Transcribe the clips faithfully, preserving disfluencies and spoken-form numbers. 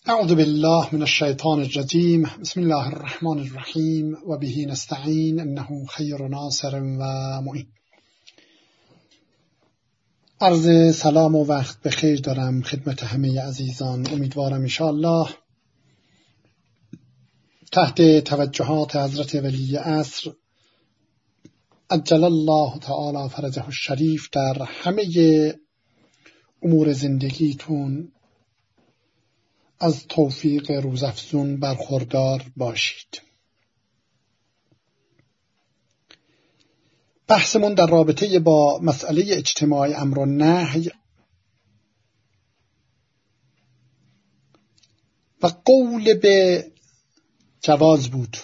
اعوذ بالله من الشیطان الرجیم. بسم الله الرحمن الرحیم و به نستعین انه خیر ناصر و معین. عرض سلام و وقت بخیر دارم خدمت همه عزیزان. امیدوارم انشاءالله تحت توجهات حضرت ولی عصر عجل الله تعالی فرجه الشریف در همه امور زندگیتون از توفیق روزافزون برخوردار باشید. بحثمون در رابطه با مسئله اجتماع امر و نهی و قول به جواز بود.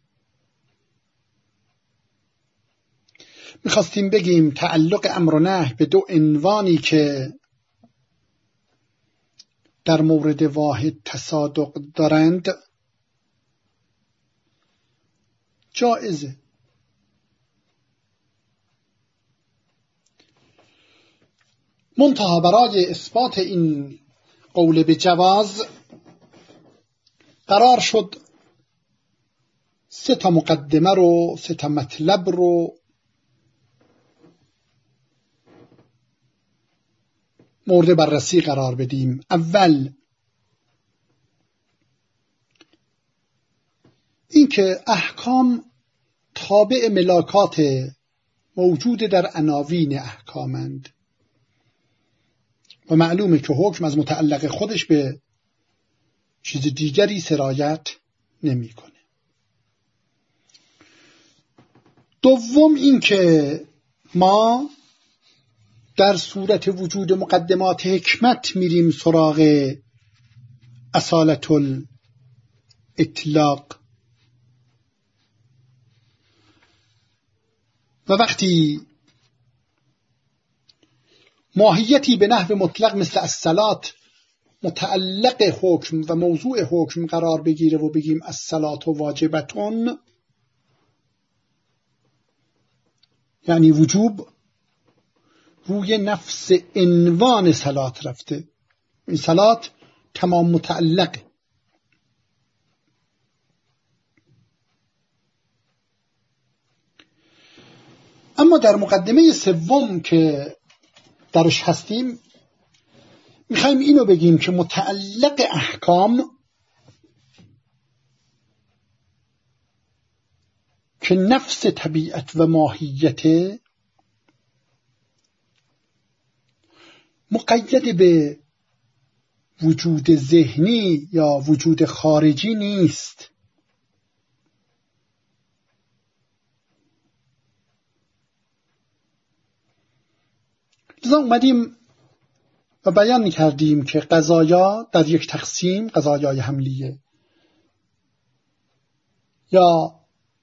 میخواستیم بگیم تعلق امر و نهی به دو عنوانی که در مورد واحد تصادق دارند جائزه. منتها برای اثبات این قول به جواز قرار شد سه تا مقدمه رو سه تا مطلب رو مورد بررسی قرار بدیم. اول اینکه احکام تابع ملاکات موجود در عناوین احکامند و معلومه که حکم از متعلق خودش به چیز دیگری سرایت نمیکنه. دوم اینکه ما در صورت وجود مقدمات حکمت میریم سراغ اصالت الاطلاق و وقتی ماهیتی به نحو مطلق مثل الصلاة متعلق حکم و موضوع حکم قرار بگیره و بگیم الصلاة واجبتون، یعنی وجوب روی نفس عنوان صلات رفته. این صلات تمام متعلقه. اما در مقدمه سوم که درش هستیم میخوایم اینو بگیم که متعلق احکام که نفس طبیعت و ماهیت مقید به وجود ذهنی یا وجود خارجی نیست. لذا اومدیم و بیان کردیم که قضایا در یک تقسیم، قضایای حملیه یا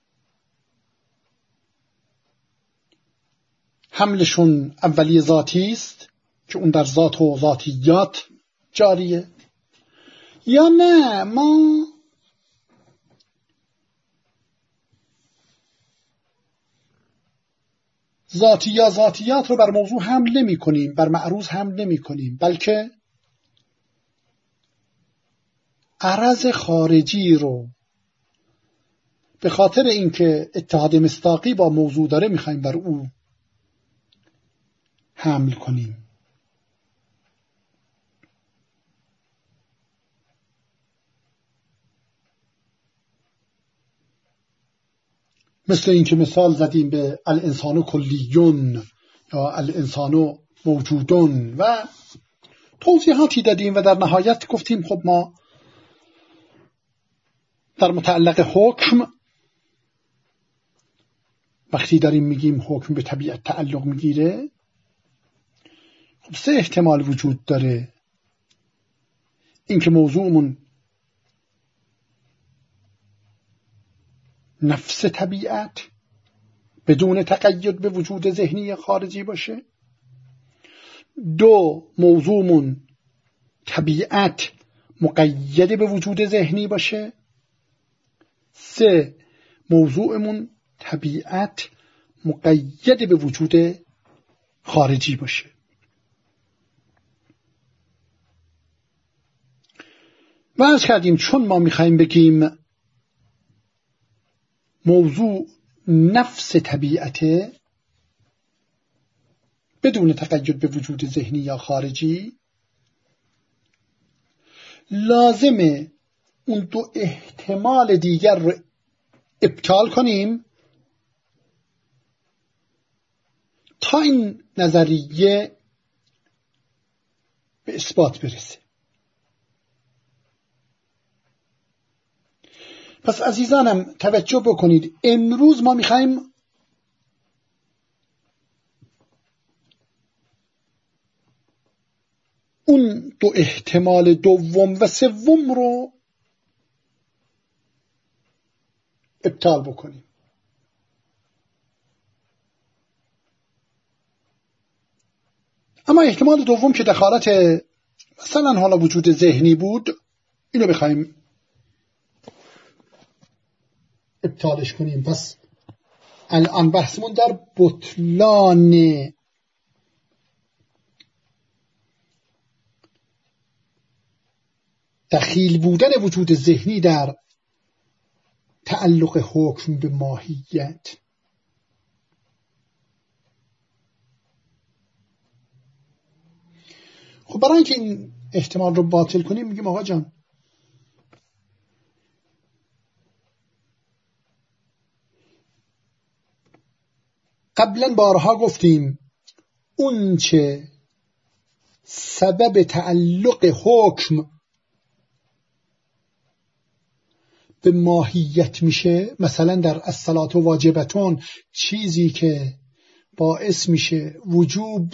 حملشون اولی ذاتی است که اون در ذات و ذاتیات جاریه، یا نه ما ذاتی یا ذاتیات رو بر موضوع حمل نمی کنیم، بر معروض حمل نمی کنیم، بلکه عرض خارجی رو به خاطر اینکه اتحاد مصداقی با موضوع داره میخوایم بر او حمل کنیم. مثل اینکه مثال زدیم به الانسان کلیون یا الانسان موجودون و توضیحاتی دادیم و در نهایت گفتیم خب ما در متعلق حکم وقتی داریم میگیم حکم به طبیعت تعلق میگیره، خب سه احتمال وجود داره. اینکه موضوعمون نفس طبیعت بدون تقید به وجود ذهنی خارجی باشه. دو، موضوعمون طبیعت مقید به وجود ذهنی باشه. سه، موضوعمون طبیعت مقید به وجود خارجی باشه. و عرض کردیم چون ما میخواییم بگیم موضوع نفس طبیعته بدون تقید به وجود ذهنی یا خارجی، لازمه اون دو احتمال دیگر رو ابطال کنیم تا این نظریه به اثبات برسه. پس عزیزانم توجه بکنید، امروز ما میخوایم اون دو احتمال دوم و سوم رو ابطال بکنیم. اما احتمال دوم که دخالت مثلا حالا وجود ذهنی بود، اینو بخوایم ابطالش کنیم. پس الان بحثمون در بطلان دخیل بودن وجود ذهنی در تعلق حکم به ماهیت. خب برای اینکه این احتمال رو باطل کنیم میگیم آقا جان قبلا بارها گفتیم اون چه سبب تعلق حکم به ماهیت میشه، مثلا در الصلاة واجبتون چیزی که باعث میشه وجوب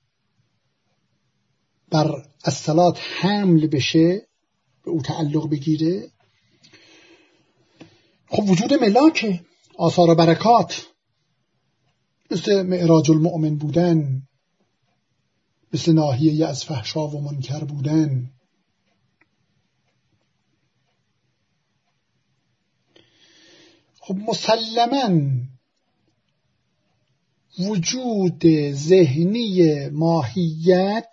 بر الصلاة حمل بشه، به او تعلق بگیره، خب وجود ملاکه، آثار و برکات، مثل معراج المؤمن بودن، مثل ناهیه از فحشا و منکر بودن. خب مسلماً وجود ذهنی ماهیت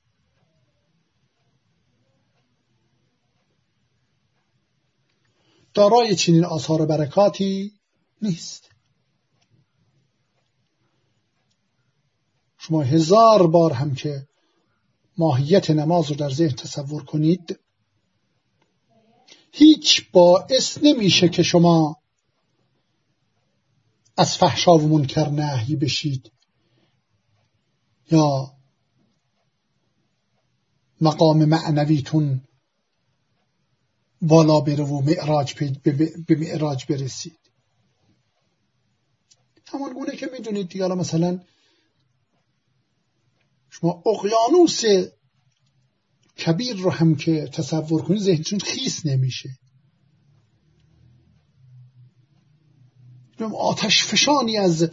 دارای چنین آثار و برکاتی نیست. شما هزار بار هم که ماهیت نماز رو در ذهن تصور کنید، هیچ باعث نمیشه که شما از فحشا و منکر نهی بشید یا مقام معنویتون بالا بره و معراج به معراج برسید. همان گونه که میدونید دیگه، مثلا شما اقیانوس کبیر رو هم که تصور کنید ذهنتون خیس نمیشه. آتش فشانی از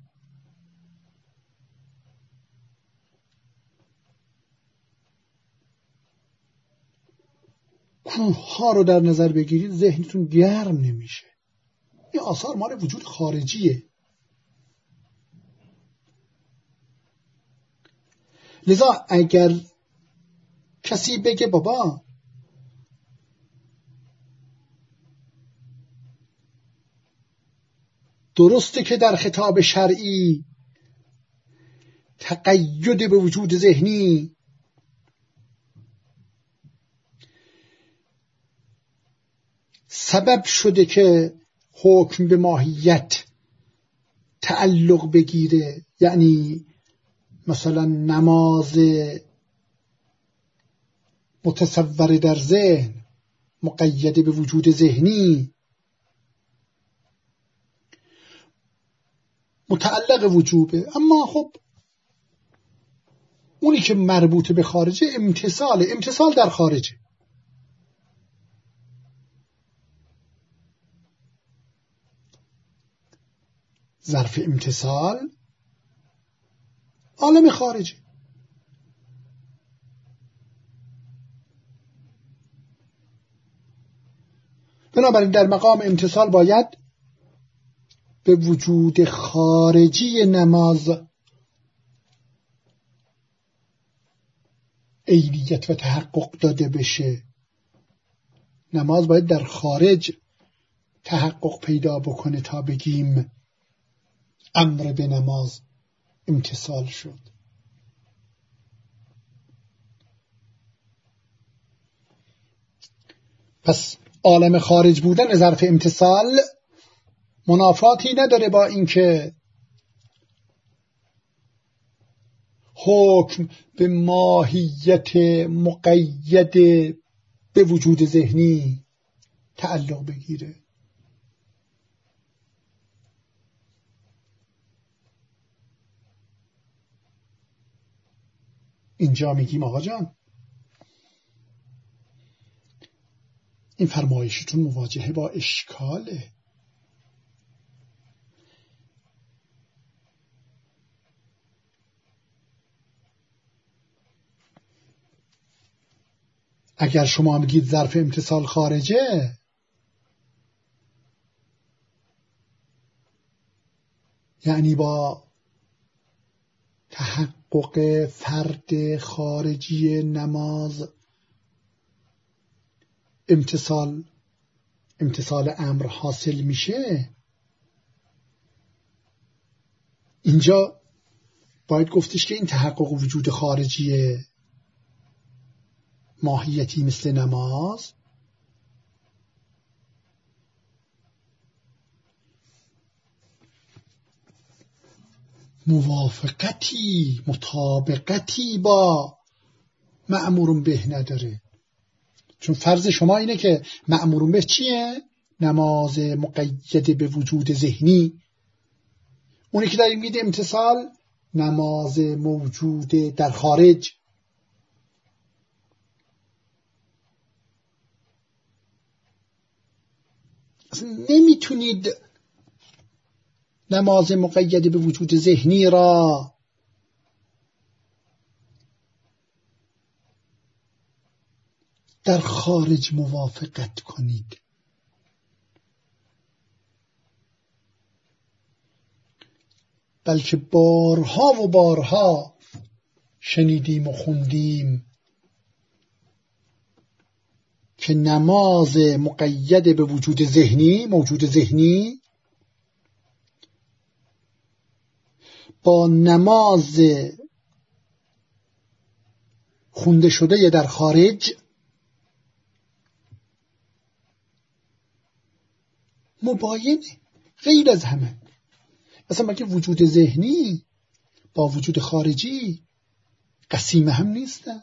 کوه ها رو در نظر بگیرید ذهنتون گرم نمیشه. این آثار مال وجود خارجیه. لذا اگر کسی بگه بابا درسته که در خطاب شرعی تقید به وجود ذهنی سبب شده که حکم به ماهیت تعلق بگیره، یعنی مثلا نماز متصور در ذهن مقید به وجود ذهنی متعلق وجوبه، اما خب اونی که مربوط به خارجه امتصال امتصال در خارجه. ظرف امتصال عالم خارجه. بنابراین در مقام امتصال باید به وجود خارجی نماز عینیت و تحقق داده بشه نماز باید در خارج تحقق پیدا بکنه تا بگیم امر به نماز امتثال شد. پس عالم خارج بودن ظرف امتثال منافاتی نداره با اینکه حکم به ماهیت مقید به وجود ذهنی تعلق بگیره. اینجا میگیم آقا جان این فرمایشتون مواجهه با اشکاله. اگر شما میگید ظرف امتثال خارجه، یعنی با تحقق فرد خارجی نماز امتثال امتثال امر حاصل میشه، اینجا باید گفتش که این تحقق وجود خارجی ماهیتی مثل نماز موافقتی مطابقتی با مأمور به نداره. چون فرض شما اینه که مأمور به چیه؟ نماز مقید به وجود ذهنی. اونی که داریم میگه امتثال نماز موجود در خارج. اصلا نمیتونید نماز مقید به وجود ذهنی را در خارج موافقت کنید. بلکه بارها و بارها شنیدیم و خوندیم که نماز مقید به وجود ذهنی، موجود ذهنی، با نماز خونده شده در خارج مباینه، غیر از همه. اصلا مگه وجود ذهنی با وجود خارجی قسیم هم نیستن؟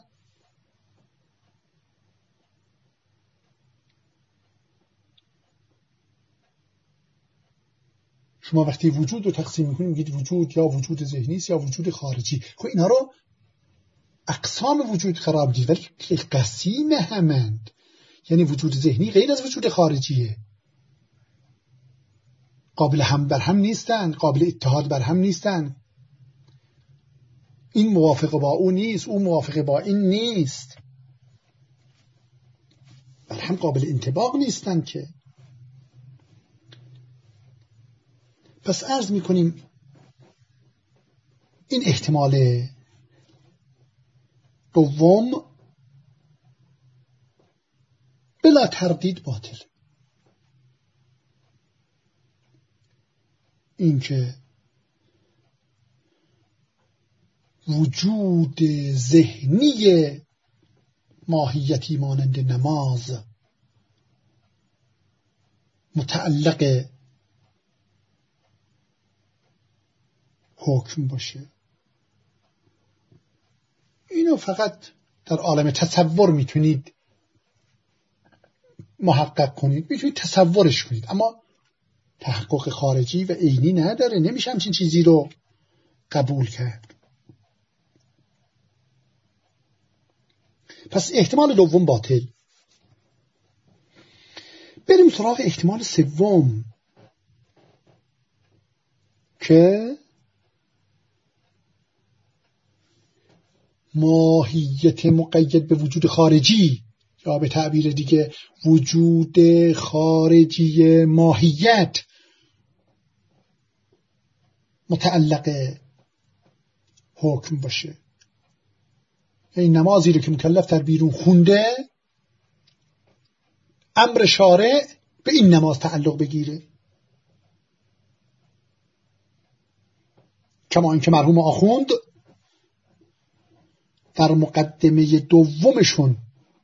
شما وقتی وجود رو تقسیم میکنید میگید وجود یا وجود ذهنی است یا وجود خارجی. خب اینا رو اقسام وجود قرار میدید ولی قسیم همند. یعنی وجود ذهنی غیر از وجود خارجیه، قابل هم بر هم نیستن، قابل اتحاد بر هم نیستن. این موافق با اون نیست، اون موافق با این نیست، بر هم قابل انطباق نیستن که. پس عرض میکنیم این احتمال دوم بلا تردید باطل. اینکه وجود ذهنی ماهیتی مانند نماز متعلق حکم باشه، اینو فقط در عالم تصور میتونید محقق کنید، میتونید تصورش کنید، اما تحقق خارجی و عینی نداره. نمیشه همچین چیزی رو قبول کرد. پس احتمال دوم باطل. بریم سراغ احتمال سوم که ماهیت مقید به وجود خارجی یا به تعبیر دیگه وجود خارجی ماهیت متعلق حکم باشه. این نمازی رو که مکلف در بیرون خونده امر شارع به این نماز تعلق بگیره، کما اینکه مرحوم آخوند در مقدمه دومشون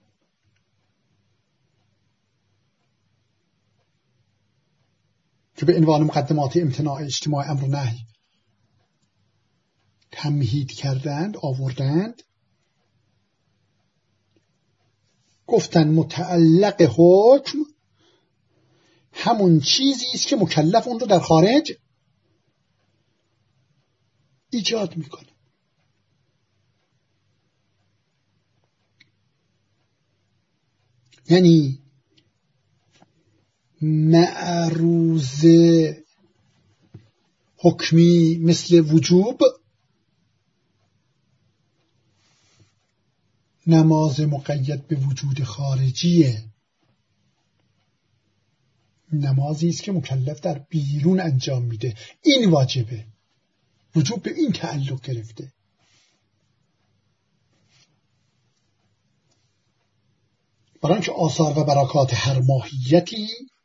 که به عنوان مقدمات امتناع اجتماع امر و نهی تمهید کردند، آوردند، گفتن متعلق حکم همون چیزی است که مکلف اون رو در خارج ایجاد میکنه. یعنی معروض حکمی مثل وجوب نماز مقید به وجود خارجیه، نمازی است که مکلف در بیرون انجام میده، این واجبه، وجوب به این تعلق گرفته. برای اینکه آثار و برکات هر ماهیتی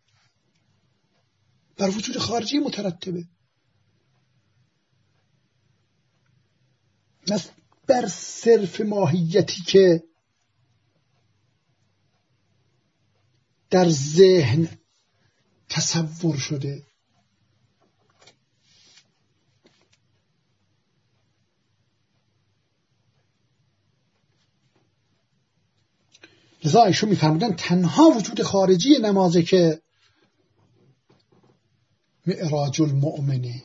بر وجود خارجی مترتبه، نه بر صرف ماهیتی که در ذهن تصور شده. لذا ایشون می‌فرمودن تنها وجود خارجی نمازه که معراج المؤمنه،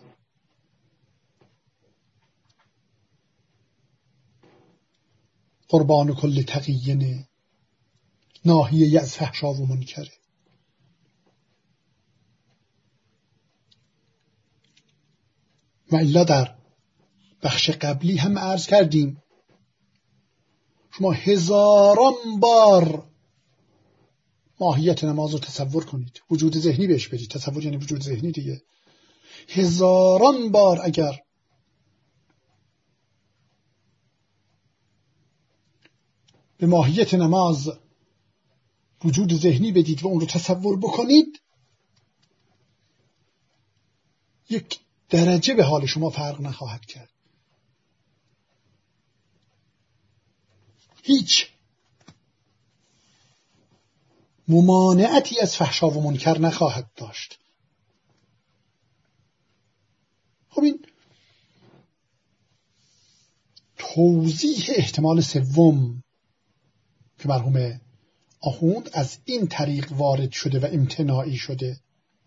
قربان کل تقیینه، ناهیه از فحشا و منکره. و الا در بخش قبلی هم عرض کردیم شما هزاران بار ماهیت نماز رو تصور کنید، وجود ذهنی بهش بدید، تصور یعنی وجود ذهنی دیگه، هزاران بار اگر به ماهیت نماز وجود ذهنی بدید و اون رو تصور بکنید، یک درجه به حال شما فرق نخواهد کرد. هیچ ممانعتی از فحشا و منکر نخواهد داشت. خب این توضیح احتمال سوم که مرحوم آخوند از این طریق وارد شده و امتناعی شده.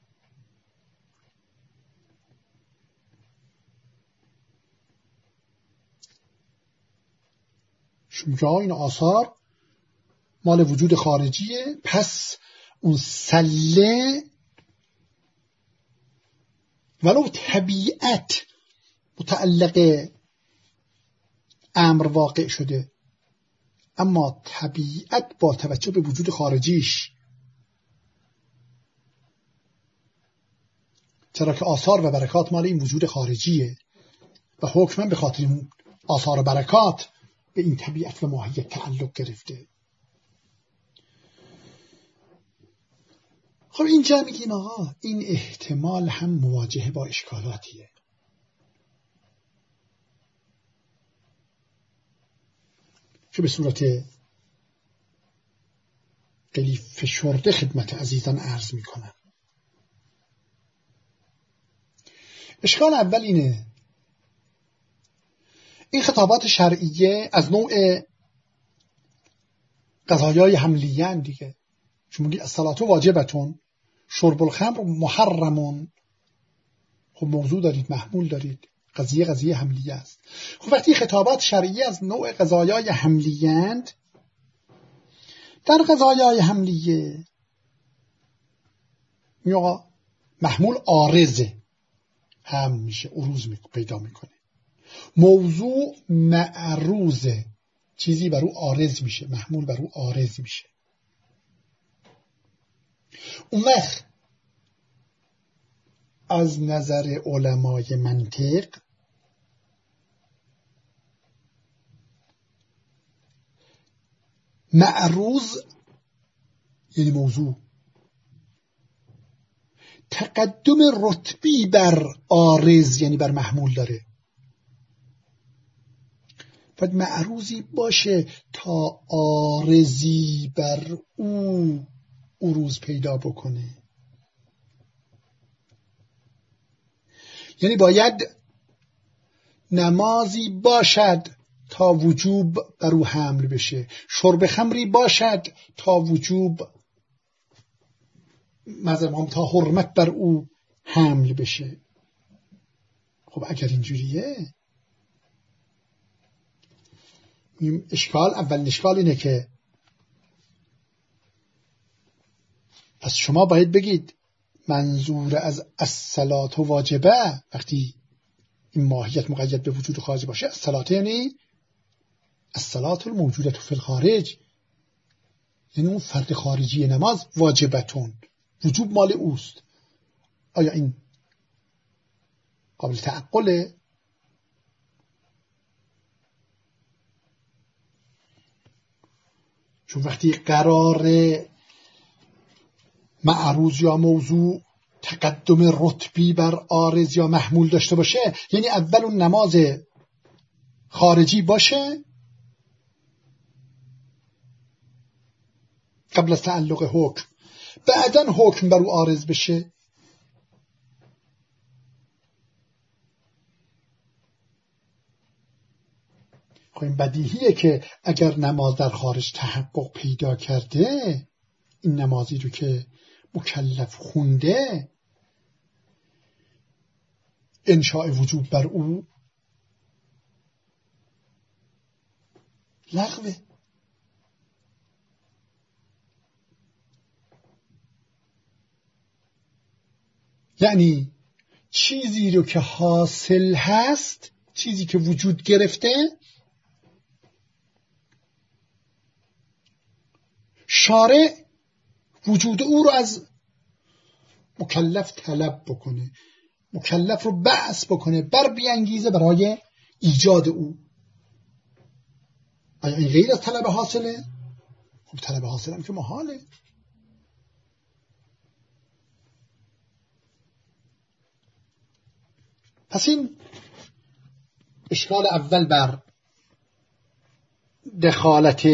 شما این آثار مال وجود خارجیه، پس اون سله ولو طبیعت متعلق امر واقع شده، اما طبیعت با توجه به وجود خارجیش، چرا که آثار و برکات مال این وجود خارجیه و حکماً به خاطر این آثار و برکات به این طبیعت و ماهیت تعلق گرفته. خب اینجا میگیم آقا این احتمال هم مواجهه با اشکالاتیه. که به صورت خیلی فشرده خدمت عزیزان عرض میکنم. اشکال اول اینه، این خطابات شرعیه از نوع قضایای حملیه دیگه. شما میگی الصلاة واجبتون، شرب الخمر محرمون، خب موضوع دارید، محمول دارید، قضیه قضیه حملیه است. خب وقتی خطابات شرعیه از نوع قضایای حملیه‌اند، در قضایای حملیه یا محمول عارضه هم میشه، عروض پیدا میکنه. موضوع معروضه، چیزی بر او عارض میشه، محمول بر او عارض میشه. اون وقت از نظر علمای منطق معروض یعنی موضوع، تقدم رتبی بر عارض یعنی بر محمول داره. باید معروضی باشه تا عارضی بر او عروض پیدا بکنه. یعنی باید نمازی باشد تا وجوب بر او حمل بشه، شرب خمری باشد تا وجوب مثلا تا حرمت بر او حمل بشه. خب اگر اینجوریه، اشکال اول اشکال اینه که پس شما باید بگید منظور از الصلاة واجبه وقتی این ماهیت مقید به وجود خارج باشه، الصلاة یعنی الصلاة الموجودة فی الخارج، یعنی اون فرد خارجی نماز واجبتون، وجوب مال اوست. آیا این قابل تعقله؟ چون وقتی قرار معروض یا موضوع تقدم رتبی بر عارض یا محمول داشته باشه، یعنی اول اون نماز خارجی باشه قبل از تعلق حکم، بعدن حکم بر او عارض بشه. خب این بدیهیه که اگر نماز در خارج تحقق پیدا کرده، این نمازی رو که مکلف خونده انشاء وجوب بر او لغوه. یعنی چیزی رو که حاصل هست، چیزی که وجود گرفته، شارع وجود او رو از مکلف طلب بکنه، مکلف رو بعث بکنه، بر بیانگیزه برای ایجاد او. آیا این غیر از طلب حاصله؟ خب طلب حاصل هم که محاله. پس این اشکال اول بر دخالت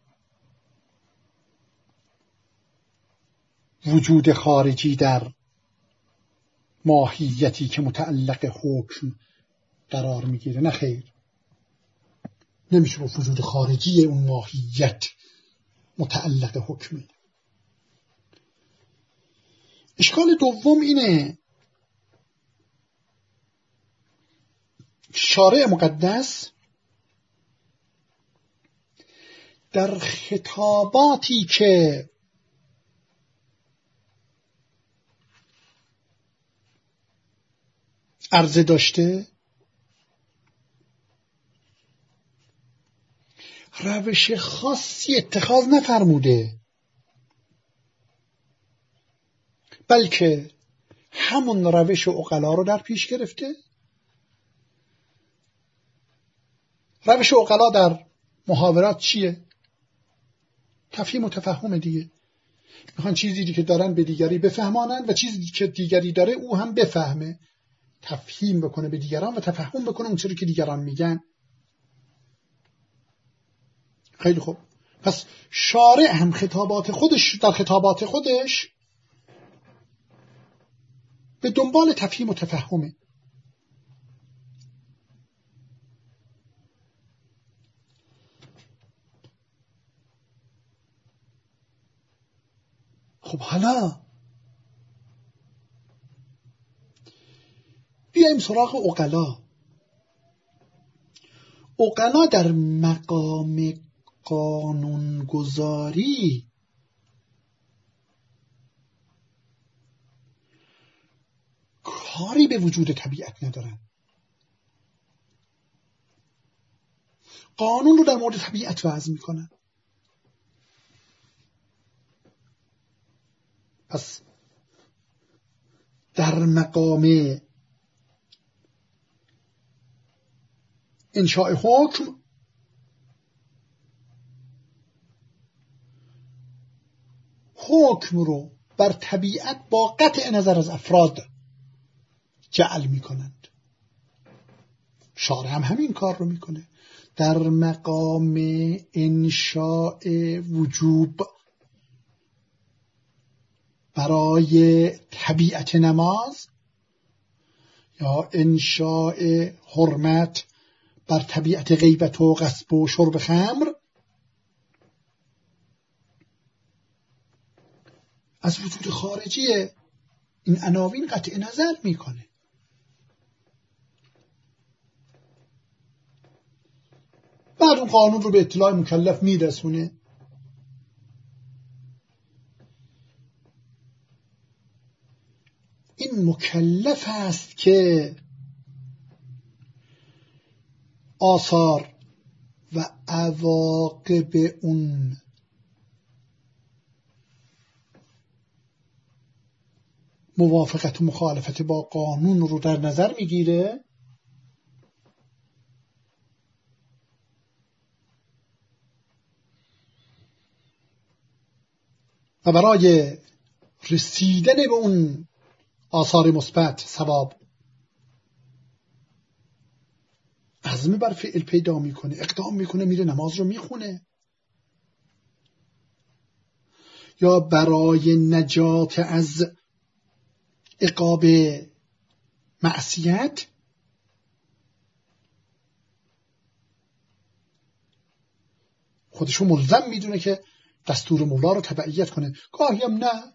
وجود خارجی در ماهیتی که متعلق حکم قرار میگیره. نه خیر، نمیشه گفت وجود خارجی اون ماهیت متعلق حکمه. اشکال دوم اینه، شارع مقدس در خطاباتی که عرضه داشته روش خاصی اتخاذ نفرموده، بلکه همون روش عقلا رو در پیش گرفته. روش عقلا در محاورات چیه؟ تفهیم و تفهم دیگه. میخوان چیزی که دارن به دیگری بفهمانند و چیزی که دیگری داره او هم بفهمه، تفهیم بکنه به دیگران و تفهم بکنه اون چیزی که دیگران میگن. خیلی خوب، پس شارع هم خطابات خودش در خطابات خودش به دنبال تفهیم و تفهمه. خب حالا بیایم سراغ عقلا. عقلا در مقام قانونگذاری کاری به وجود طبیعت ندارن. قانون رو در مورد طبیعت وضع میکنن. پس در مقام انشاء حکم حکم رو بر طبیعت با قطع نظر از افراد جعل می کنند. شارع هم همین کار رو میکنه. در مقام انشاء وجوب برای طبیعت نماز یا انشاء حرمت بر طبیعت غیبت و غصب و شرب خمر، از وجود خارجی این عناوین قطع نظر میکنه. بعد اون قانون رو به اطلاع مکلف میرسونه. این مکلف است که آثار و عواقب اون موافقت و مخالفت با قانون رو در نظر میگیره و برای رسیدن به اون آثار مثبت ثواب عزم بر فعل پیدا میکنه، اقدام میکنه، میره نماز رو میخونه. یا برای نجات از عقاب معصیت خودشو ملزم میدونه که دستور مولا رو تبعیت کنه. گاهی هم نه،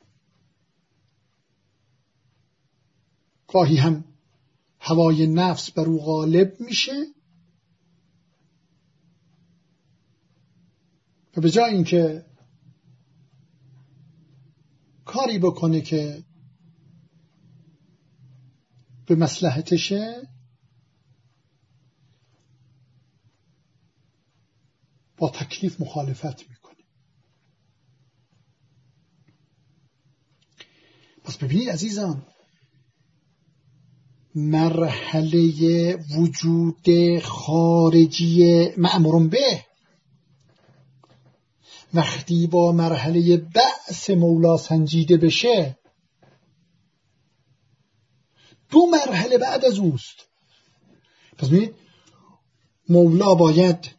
گاهی هم هوای نفس بر او غالب میشه و به جای اینکه کاری بکنه که به مصلحتشه، با تکلیف مخالفت میکنه. پس ببینید عزیزان، مرحله وجود خارجی مأمور به وقتی با مرحله بعث مولا سنجیده بشه، دو مرحله بعد از اوست. پس ببینید مولا باید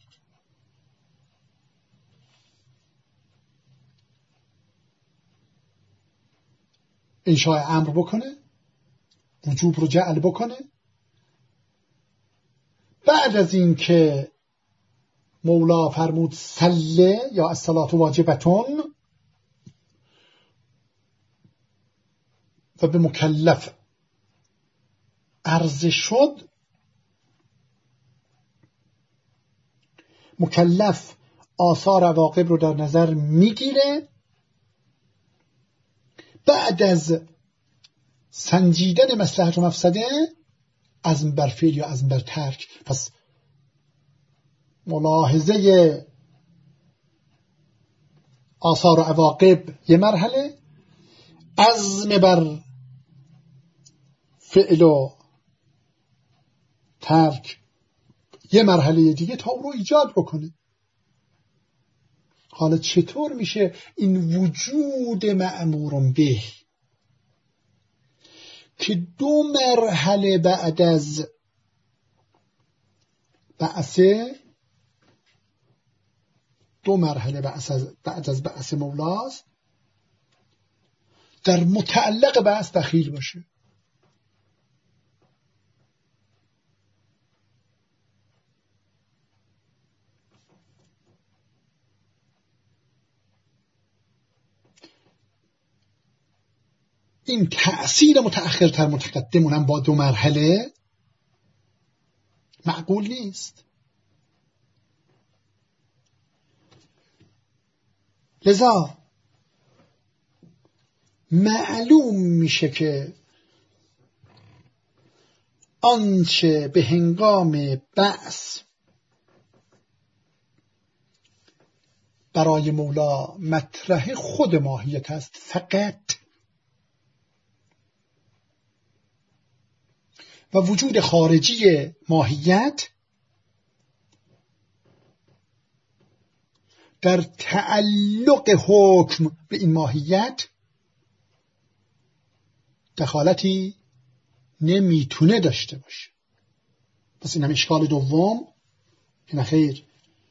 انشاء امر بکنه، وجوب رو جعل بکنه. بعد از این که مولا فرمود صله یا الصلاة واجبتون و به مکلف عرض شد، مکلف آثار عواقب رو در نظر میگیره. بعد از سنجیدن مصلحت و مفسده عزم بر فعل یا عزم بر ترک. پس ملاحظه آثار و عواقب یه مرحله، عزم بر فعل و ترک یه مرحله دیگه تا او رو ایجاد بکنه. حالا چطور میشه این وجود مأمور به که دو مرحله بعد از بعث دو مرحله بعد از بعد از بعث مولاست در متعلق بعث دخیل باشه؟ این تأثیر متأخرتر متقدمون هم با دو مرحله معقول نیست. لذا معلوم میشه که آنچه به هنگام بعث برای مولا مطرح خود ماهیت است فقط، و وجود خارجی ماهیت در تعلق حکم به این ماهیت دخالتی نمیتونه داشته باشه. پس این هم اشکال دوم که نخیر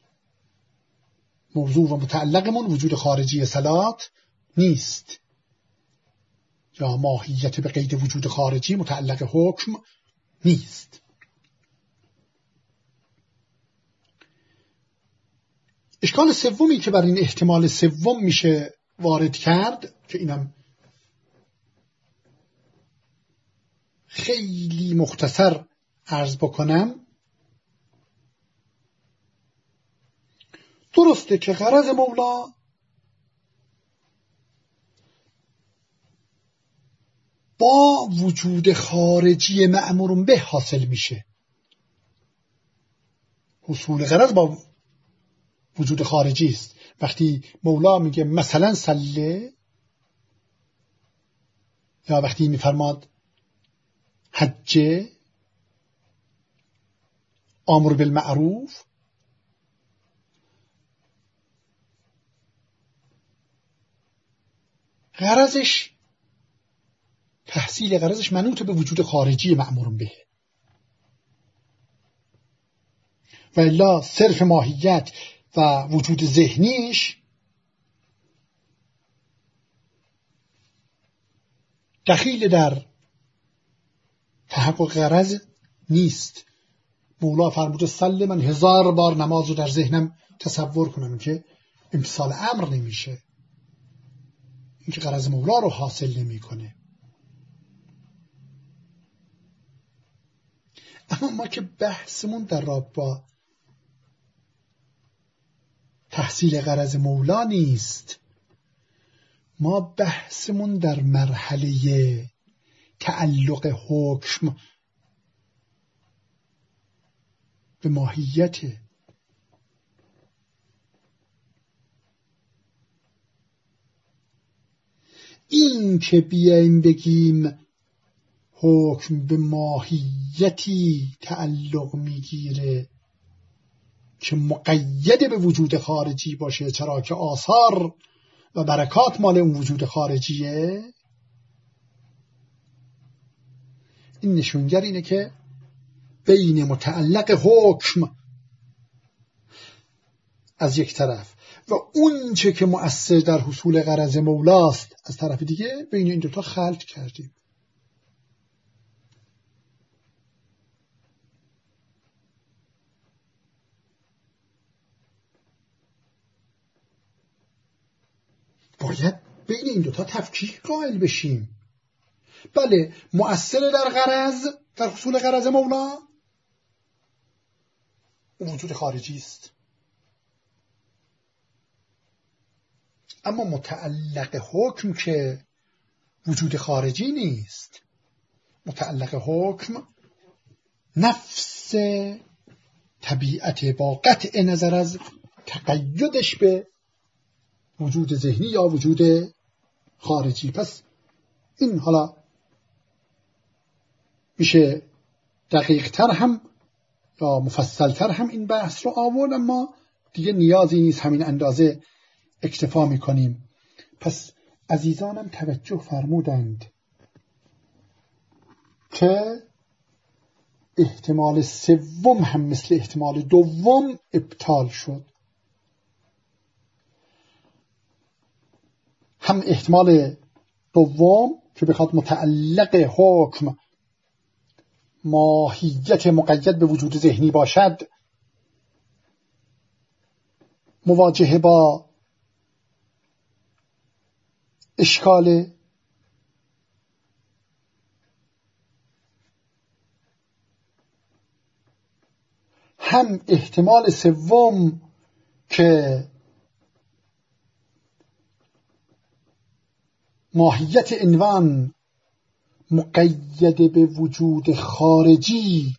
موضوع و متعلقمون وجود خارجی صلات نیست، یا ماهیت به قید وجود خارجی متعلق حکم نیست. اشکال سومی که بر این احتمال سوم میشه وارد کرد که اینم خیلی مختصر عرض بکنم، درسته که غرض مولا با وجود خارجی مأمور به حاصل میشه. حصول غرض با وجود خارجی است. وقتی مولا میگه مثلا صله، یا وقتی میفرماد حجه، امر بالمعروف، غرضش تحصیل غرضش منوط به وجود خارجی مأمور به، و الا صرف ماهیت و وجود ذهنیش دخیل در تحقق غرض نیست. مولا فرموده صلی، من هزار بار نماز رو در ذهنم تصور کنم که امتثال امر نمیشه، این که غرض مولا رو حاصل نمیکنه. اما ما که بحثمون در رابطه با تحصیل غرض مولا نیست، ما بحثمون در مرحله تعلق حکم به ماهیت. این که بیایم بگیم حکم به ماهیتی تعلق میگیره که مقید به وجود خارجی باشه، چرا که آثار و برکات مال اون وجود خارجیه، این نشونگر اینه که بین متعلق حکم از یک طرف و اون چه که مؤثر در حصول غرض مولاست از طرف دیگه، بین این دوتا خلط کردیم. باید بین این دوتا تفکیک قائل بشیم. بله، مؤثر در غرض، در حصول غرض مولا اون وجود خارجی است، اما متعلق حکم که وجود خارجی نیست. متعلق حکم نفس طبیعت با قطع نظر از تقیدش به وجود ذهنی یا وجود خارجی. پس این حالا میشه دقیق تر هم یا مفصل تر هم این بحث رو آورد، اما دیگه نیازی نیست، همین اندازه اکتفا میکنیم. پس عزیزانم توجه فرمودند که احتمال سوم هم مثل احتمال دوم ابطال شد. هم احتمال دوم که بخواد متعلق حکم ماهیت مقید به وجود ذهنی باشد، مواجهه با اشکال هم احتمال سوم که ماهیت عنوان مقید به وجود خارجی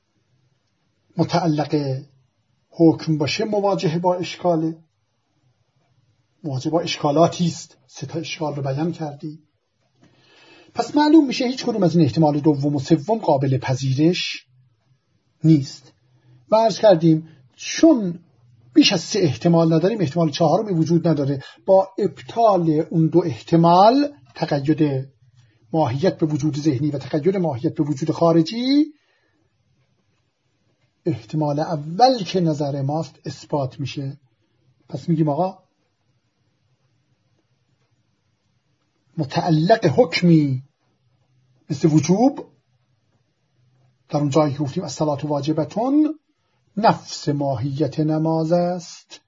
متعلق حکم باشه، مواجهه با اشکال مواجهه با اشکالاتی است. سه تا اشکال رو بیان کردی. پس معلوم میشه هیچ کدوم از این احتمال دوم و سوم قابل پذیرش نیست. و عرض کردیم چون بیش از سه احتمال نداریم، احتمال چهارمی وجود نداره. با ابطال اون دو احتمال، تقید ماهیت به وجود ذهنی و تقید ماهیت به وجود خارجی، احتمال اول که نظر ماست اثبات میشه. پس میگیم آقا متعلق حکمی مثل وجوب، در اون جایی که گفتیم الصلاة واجبتون، نفس ماهیت نماز است،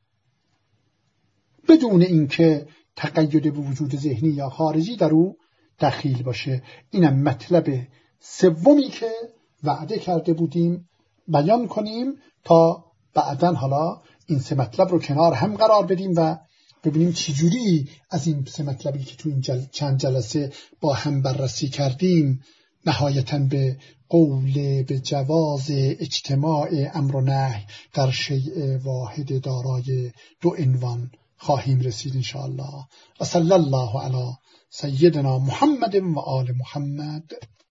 بدون اینکه تقید به وجود ذهنی یا خارجی در او دخیل باشه. اینم مطلب سومی که وعده کرده بودیم بیان کنیم تا بعداً حالا این سه مطلب رو کنار هم قرار بدیم و ببینیم چجوری از این سه مطلبی که تو این جل... چند جلسه با هم بررسی کردیم نهایتاً به قول به جواز اجتماع امر و نهی در شیء واحد دارای دو عنوان خواهیم رسید انشاءالله. و صلی الله علی سیدنا محمد و آل محمد.